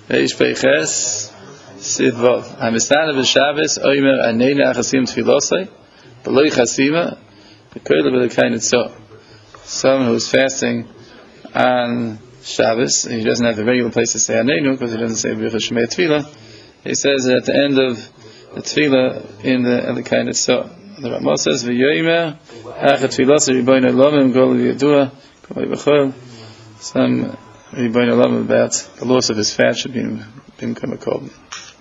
Reish Peiches Sidvav. Hamistana b'Shabbos Omer Aneina Achasim Tfilosai B'Loi Chasima B'Koyle B'Lekainitzo. Someone who's fasting on Shabbos, he doesn't have the regular place to say Aneinu because he doesn't say B'Chas Shmei Tefillah. He says it at the end of the Tefillah in the Lekainitzo. The Ramah says V'Yomer Achat Tfilosai Ribono Lomim Gol Yedua Kol B'Chol. Some Ribono Lomim about the loss of his fat should become a korban.